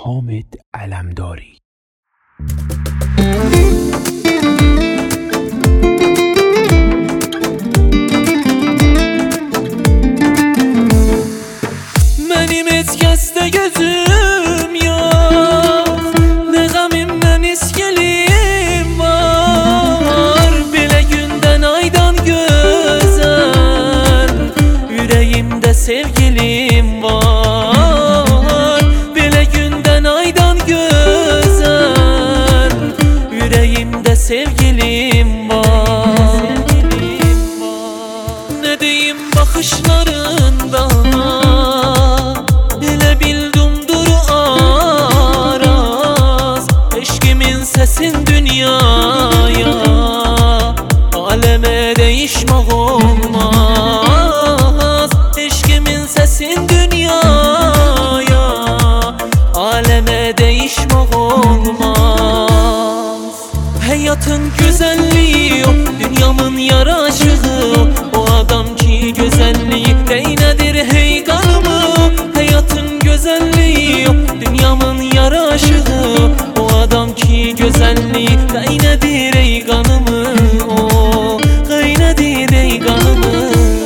حامد علمداری. Mənim heç kəsdə gözüm yox, nə qəmim, nə miskelim var. Belə gündən aydan gözəl, ürəyimdə sevgilim var. Belə gündən aydan gözəl, ürəyimdə sevgilim var. Nə deyim baxışlarında, sesin dünyaya, aleme değişmek olmaz. Eşkimin sesin dünyaya, aleme değişmek olmaz. Hayatın güzelliği yok, dünyamın yaraşığı. O adam ki güzelliği neynedir hey kanımı. Hayatın güzelliği yok, dünyamın yaraşığı. O adam ki güzelliği kaynadır ey kanımı. O kaynadır ey kanımı.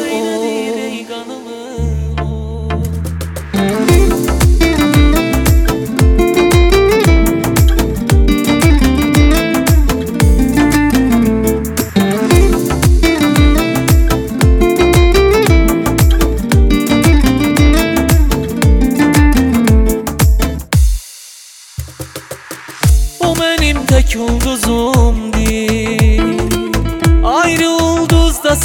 Benim tek ulduzumdur, ayrı ulduz da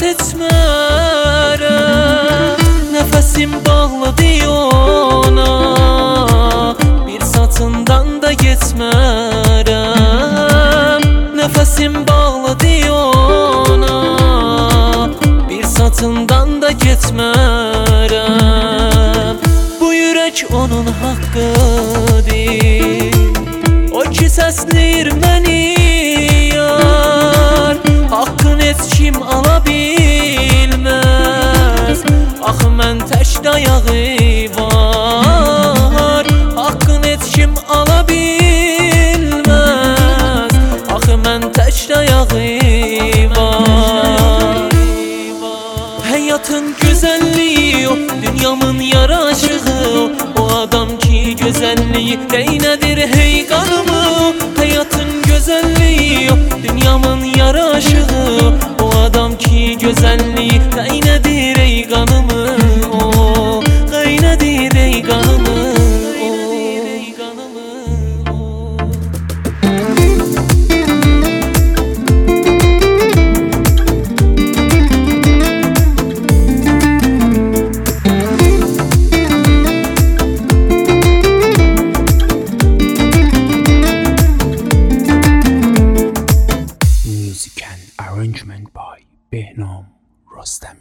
seçmərəm. Nəfəsim bağlıdır ona, bir saçından da geçmərəm. Nəfəsim bağlıdır ona, bir saçından da geçmərəm. Bu yürək onun haqqıdır, o ki səsləyir məni yar. Haqqın heç kim ala bilməz, axı mən tək dayağı var. Haqqın heç kim ala bilməz, axı mən tək dayağı var. Həyatın güzelliği o, dünyamın yaraşığı. O adam ki güzelliği neynedir hey kanımı. Hayatın güzelliği o, dünyamın yaraşığı. O adam ki güzelliği neynedir ey kanımı. O kaynadır ey kanımı. Music and arrangement by Behnam Rostam.